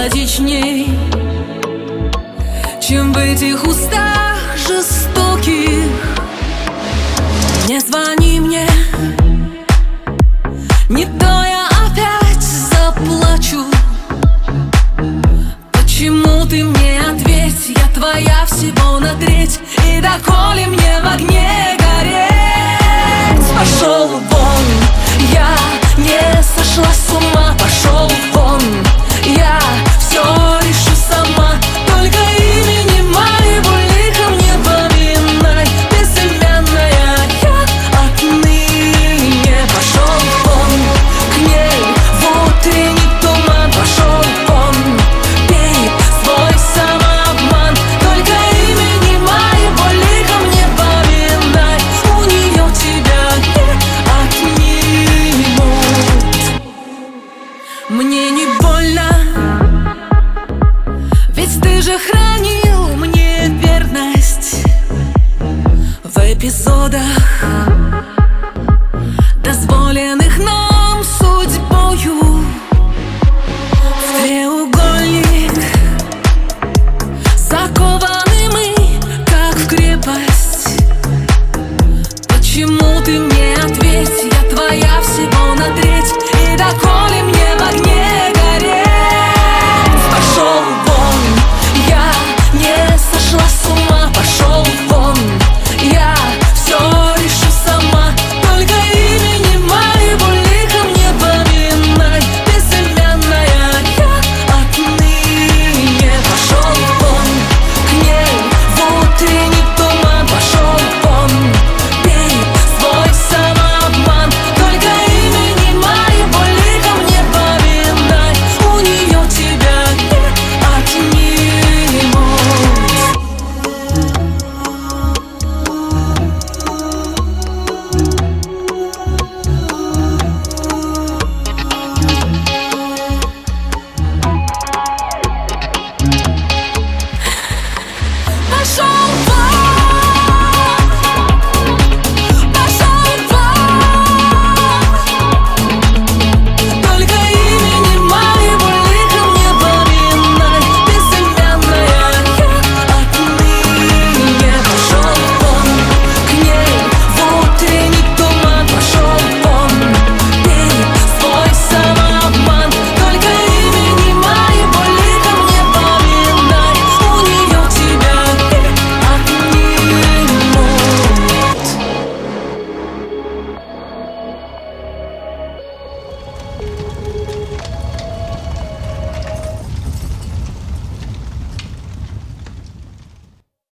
симпатичней, чем в этих устах жестоких. Не звони мне, не то я опять заплачу. Почему ты мне ответь? Я твоя всего на треть, и доколе мне в огне гореть? Пошел вон, я не сошла с ума. Пошел вон, я все решу сама. Только имени моего лиха мне поминай, безымянная я отныне. Пошел вон, к ней в утренний туман. Пошел вон, пей свой самообман. Только имени моего лиха мне поминай, у нее тебя не отнимут. Мне не больно, ведь ты же хранил мне верность в эпизодах